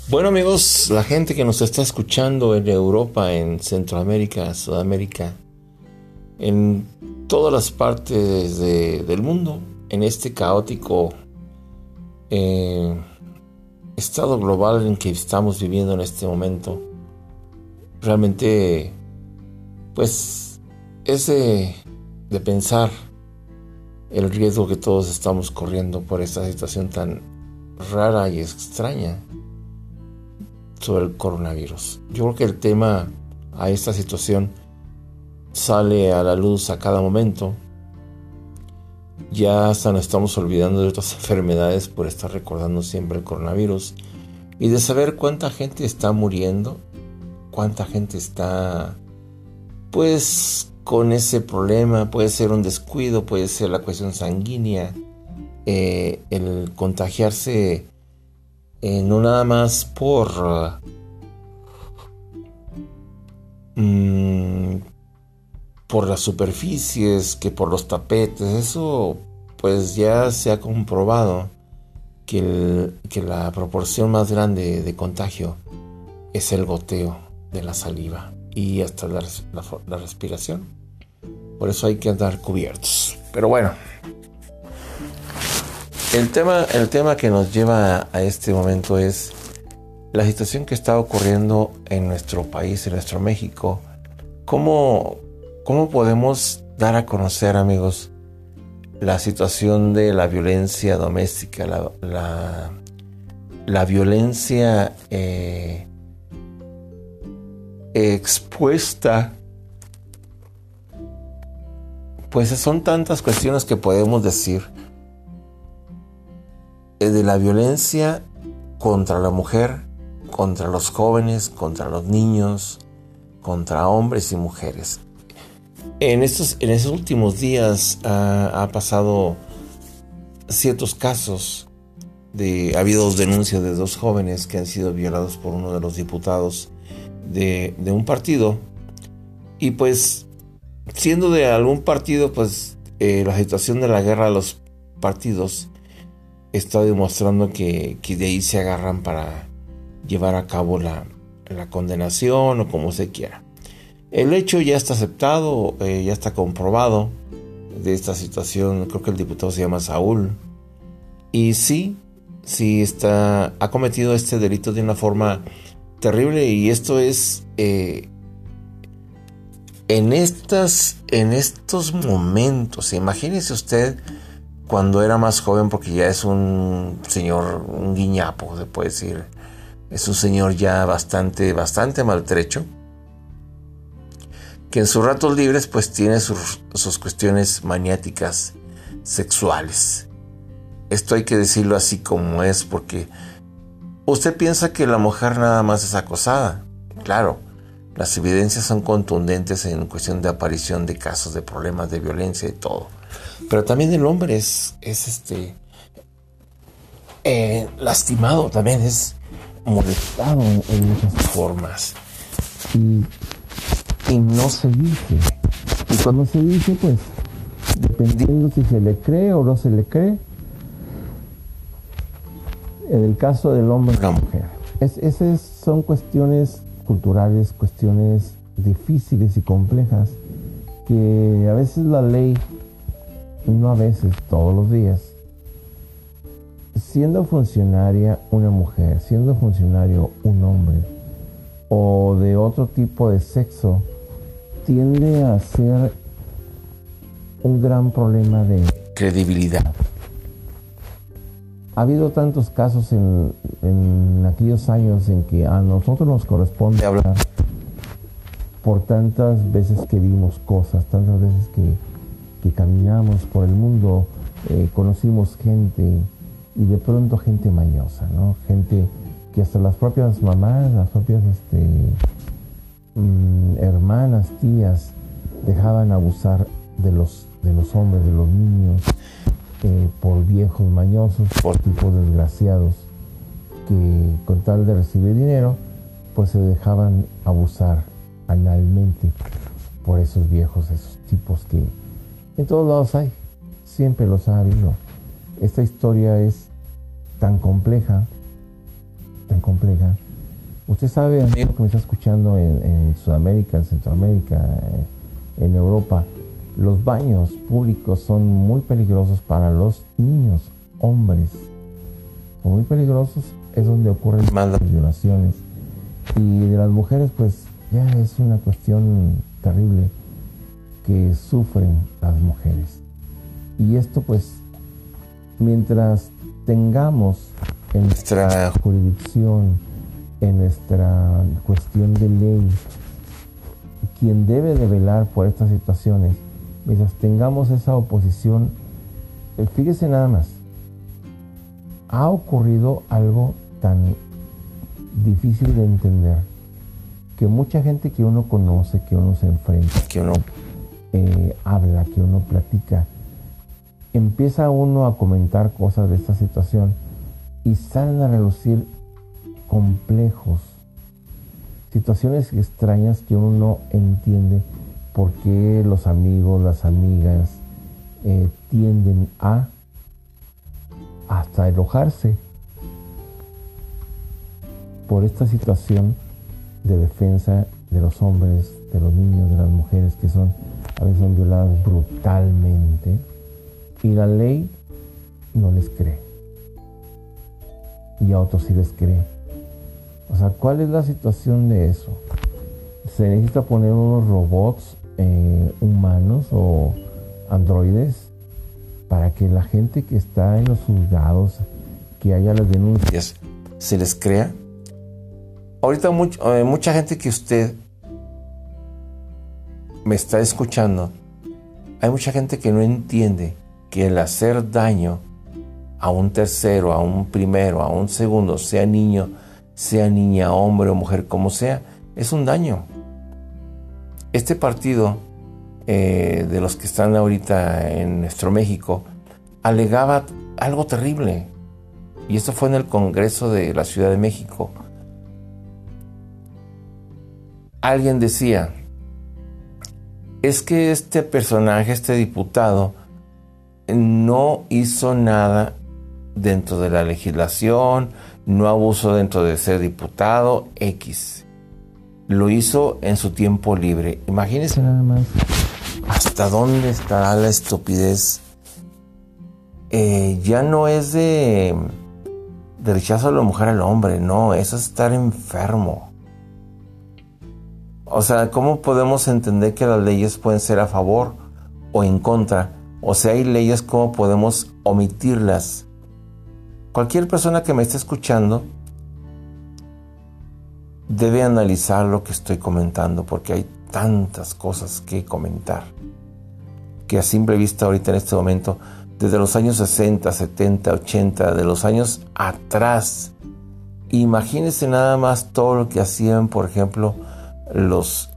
Bueno amigos, la gente que nos está escuchando en Europa, en Centroamérica, Sudamérica, en todas las partes del mundo, en este caótico eh, estado global en que estamos viviendo en este momento, realmente pues es de pensar el riesgo que todos estamos corriendo por esta situación tan rara y extraña sobre el coronavirus. Yo creo que el tema a esta situación sale a la luz a cada momento. Ya hasta nos estamos olvidando de otras enfermedades por estar recordando siempre el coronavirus y de saber cuánta gente está muriendo, cuánta gente está pues con ese problema. Puede ser un descuido, puede ser la cuestión sanguínea, el contagiarse no nada más por las superficies que por los tapetes. Eso pues ya se ha comprobado que la proporción más grande de contagio es el goteo de la saliva y hasta la respiración. Por eso hay que andar cubiertos. Pero bueno, el tema que nos lleva a este momento es la situación que está ocurriendo en nuestro país, en nuestro México. ¿Cómo podemos dar a conocer, amigos, la situación de la violencia doméstica, la violencia expuesta? Pues son tantas cuestiones que podemos decir de la violencia contra la mujer, contra los jóvenes, contra los niños, contra hombres y mujeres. En esos últimos días ha pasado ciertos casos ha habido denuncias de dos jóvenes que han sido violados por uno de los diputados de un partido. Y pues, siendo de algún partido, pues la situación de la guerra de los partidos está demostrando que de ahí se agarran para llevar a cabo la condenación o como se quiera. El hecho ya está aceptado, ya está comprobado de esta situación. Creo que el diputado se llama Saúl. Y sí ha cometido este delito de una forma terrible. Y esto es en estos momentos. Imagínese usted cuando era más joven, porque ya es un señor, un guiñapo, se puede decir. Es un señor ya bastante maltrecho, que en sus ratos libres pues tiene sus cuestiones maniáticas sexuales. Esto hay que decirlo así como es, porque usted piensa que la mujer nada más es acosada. Claro, las evidencias son contundentes en cuestión de aparición de casos de problemas de violencia y todo. Pero también el hombre es lastimado, también es molestado en muchas formas. Y no se dice. Y cuando se dice, pues, dependiendo si se le cree o no se le cree, en el caso del hombre o la mujer. Esas son cuestiones culturales, cuestiones difíciles y complejas, que a veces la ley, no a veces, todos los días, siendo funcionaria una mujer, siendo funcionario un hombre, o de otro tipo de sexo, tiende a ser un gran problema de credibilidad. Ha habido tantos casos en aquellos años en que a nosotros nos corresponde hablar por tantas veces que vimos cosas, tantas veces que caminamos por el mundo, conocimos gente, y de pronto gente mañosa, ¿no? Gente que hasta las propias mamás, las propias hermanas, tías, dejaban abusar de los hombres, de los niños, por viejos mañosos, por tipos desgraciados que con tal de recibir dinero, pues se dejaban abusar analmente por esos viejos, esos tipos que en todos lados hay, siempre los ha habido. Esta historia es tan compleja tan compleja. Usted sabe, amigo que me está escuchando en Sudamérica, en Centroamérica, en Europa, los baños públicos son muy peligrosos para los niños, hombres. Son muy peligrosos, es donde ocurren más las violaciones. Y de las mujeres, pues ya es una cuestión terrible que sufren las mujeres. Y esto, pues, mientras tengamos en nuestra jurisdicción, en nuestra cuestión de ley, quien debe de velar por estas situaciones, mientras tengamos esa oposición, fíjese nada más, ha ocurrido algo tan difícil de entender, que mucha gente que uno conoce, que uno se enfrenta, que uno habla, que uno platica, empieza uno a comentar cosas de esta situación y salen a relucir complejos, situaciones extrañas que uno no entiende por qué los amigos, las amigas tienden a hasta enojarse por esta situación de defensa de los hombres, de los niños, de las mujeres que a veces son violadas brutalmente, y la ley no les cree y a otros sí les cree. O sea, ¿cuál es la situación de eso? ¿Se necesita poner unos robots humanos o androides para que la gente que está en los juzgados, que haya las denuncias, se les crea? Ahorita mucha gente que usted me está escuchando, hay mucha gente que no entiende que el hacer daño a un tercero, a un primero, a un segundo, sea niño, sea niña, hombre o mujer, como sea, es un daño. Este partido de los que están ahorita en nuestro México alegaba algo terrible, y esto fue en el Congreso de la Ciudad de México. Alguien decía, es que este personaje, este diputado, no hizo nada dentro de la legislación, no abusó dentro de ser diputado, X. Lo hizo en su tiempo libre. Imagínense nada más hasta dónde estará la estupidez. Ya no es de rechazo a la mujer al hombre, no, eso es estar enfermo. O sea, ¿cómo podemos entender que las leyes pueden ser a favor o en contra? O sea, hay leyes, ¿cómo podemos omitirlas? Cualquier persona que me esté escuchando debe analizar lo que estoy comentando, porque hay tantas cosas que comentar que a simple vista ahorita en este momento, desde los años 60, 70, 80, de los años atrás, imagínense nada más todo lo que hacían, por ejemplo, los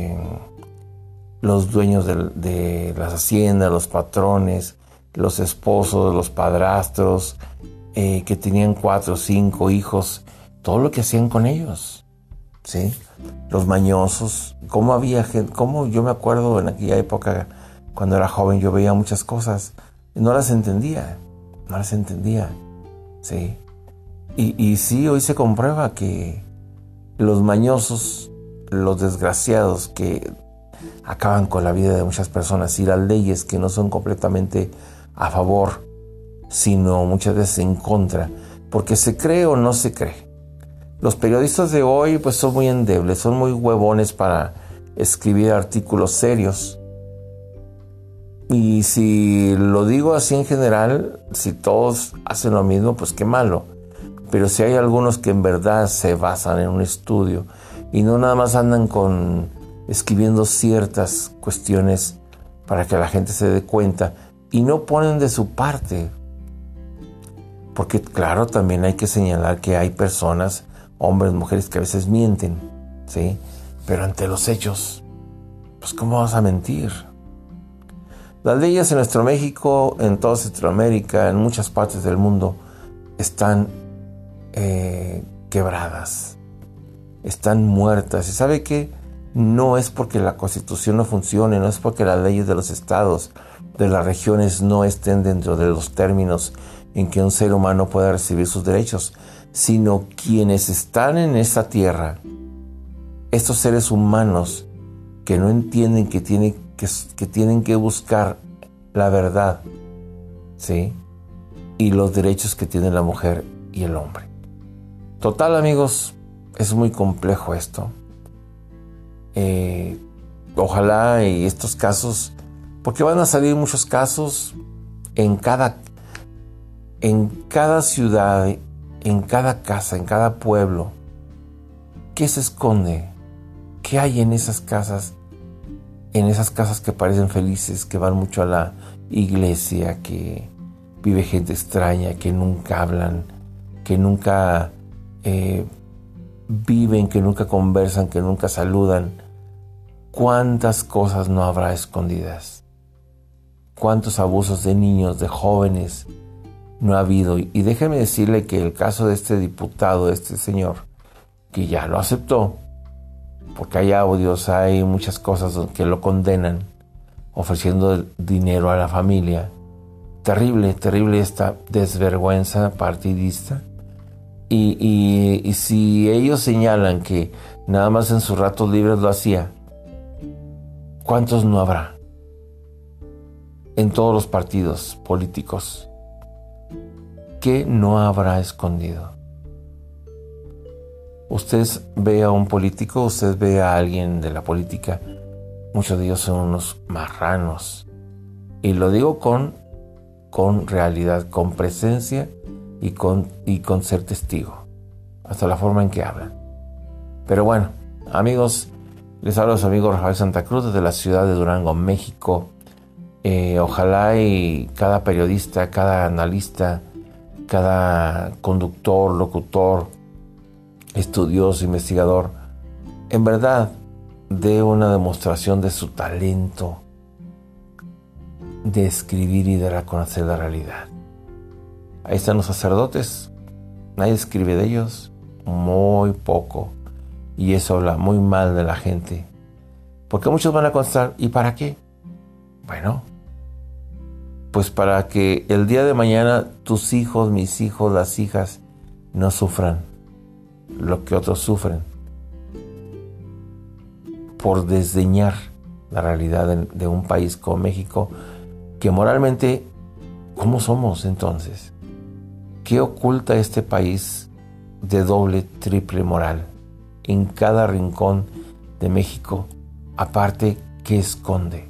dueños de las haciendas, los patrones, los esposos, los padrastros, que tenían 4 o 5 hijos, todo lo que hacían con ellos, ¿sí? Los mañosos, cómo había gente, cómo yo me acuerdo en aquella época, cuando era joven, yo veía muchas cosas, no las entendía, ¿sí? Y sí, hoy se comprueba que los mañosos, los desgraciados que acaban con la vida de muchas personas, y las leyes que no son completamente a favor, sino muchas veces en contra, porque se cree o no se cree. Los periodistas de hoy pues son muy endebles, son muy huevones para escribir artículos serios. Y si lo digo así en general, si todos hacen lo mismo, pues qué malo. Pero si hay algunos que en verdad se basan en un estudio y no nada más andan escribiendo ciertas cuestiones para que la gente se dé cuenta y no ponen de su parte. Porque claro, también hay que señalar que hay personas, hombres, mujeres, que a veces mienten, ¿sí? Pero ante los hechos, pues ¿cómo vas a mentir? Las leyes en nuestro México, en toda Centroamérica, en muchas partes del mundo, están quebradas, están muertas. ¿Y sabe qué? No es porque la Constitución no funcione, no es porque las leyes de los estados, de las regiones no estén dentro de los términos en que un ser humano pueda recibir sus derechos, sino quienes están en esta tierra, estos seres humanos que no entienden que tienen que buscar la verdad, ¿sí? Y los derechos que tiene la mujer y el hombre. Total, amigos, es muy complejo esto. Ojalá y estos casos, porque van a salir muchos casos en cada ciudad, en cada casa, en cada pueblo. ¿Qué se esconde? ¿Qué hay en esas casas? En esas casas que parecen felices, que van mucho a la iglesia, que vive gente extraña, que nunca hablan, que nunca viven, que nunca conversan, que nunca saludan. ¿Cuántas cosas no habrá escondidas? ¿Cuántos abusos de niños, de jóvenes no ha habido? Y déjeme decirle que el caso de este diputado, de este señor, que ya lo aceptó, porque hay audios, hay muchas cosas que lo condenan, ofreciendo dinero a la familia. Terrible, terrible esta desvergüenza partidista. Y si ellos señalan que nada más en sus ratos libres lo hacía, ¿cuántos no habrá? En todos los partidos políticos. ¿Qué no habrá escondido? Usted ve a un político, usted ve a alguien de la política, muchos de ellos son unos marranos. Y lo digo con realidad, con presencia y con ser testigo. Hasta la forma en que hablan. Pero bueno, amigos, les hablo a su amigo Rafael Santa Cruz desde la ciudad de Durango, México. Ojalá y cada periodista, cada analista, cada conductor, locutor, estudioso, investigador, en verdad dé una demostración de su talento de escribir y de reconocer la realidad. Ahí están los sacerdotes, nadie escribe de ellos, muy poco, y eso habla muy mal de la gente, porque muchos van a contestar, ¿y para qué? Bueno, pues para que el día de mañana tus hijos, mis hijos, las hijas no sufran lo que otros sufren por desdeñar la realidad de un país como México, que moralmente, ¿cómo somos entonces? ¿Qué oculta este país de doble, triple moral en cada rincón de México? Aparte, ¿qué esconde?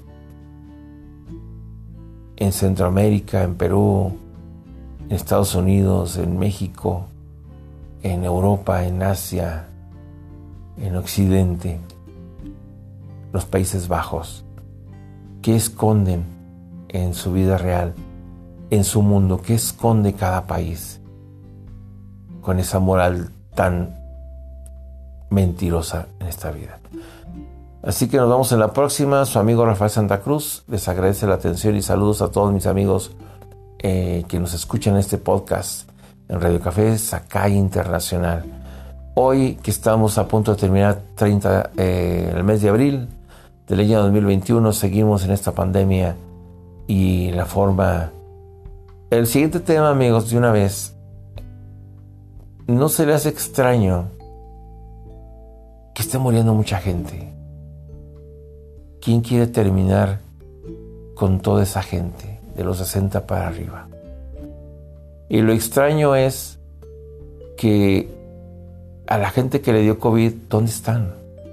En Centroamérica, en Perú, en Estados Unidos, en México, en Europa, en Asia, en Occidente, los Países Bajos. ¿Qué esconden en su vida real, en su mundo? ¿Qué esconde cada país con esa moral tan mentirosa en esta vida? Así que nos vemos en la próxima. Su amigo Rafael Santa Cruz les agradece la atención y saludos a todos mis amigos que nos escuchan en este podcast en Radio Café Sakai Internacional. Hoy que estamos a punto de terminar el mes de abril del año 2021, seguimos en esta pandemia y la forma... El siguiente tema, amigos, de una vez, ¿no se les hace extraño que esté muriendo mucha gente? ¿Quién quiere terminar con toda esa gente de los 60 para arriba? Y lo extraño es que a la gente que le dio COVID, ¿dónde están?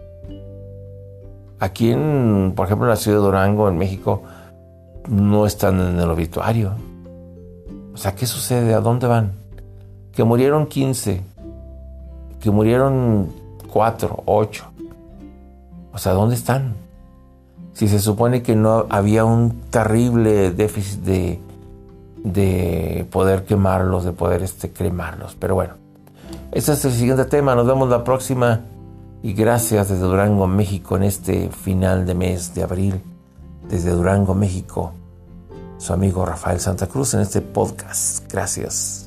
Aquí por ejemplo, en la ciudad de Durango, en México, no están en el obituario. O sea, ¿qué sucede? ¿A dónde van? Que murieron 15, que murieron 4, 8. O sea, ¿dónde están? Si se supone que no había un terrible déficit de poder quemarlos, de poder cremarlos. Pero bueno, este es el siguiente tema. Nos vemos la próxima. Y gracias desde Durango, México, en este final de mes de abril. Desde Durango, México, su amigo Rafael Santa Cruz en este podcast. Gracias.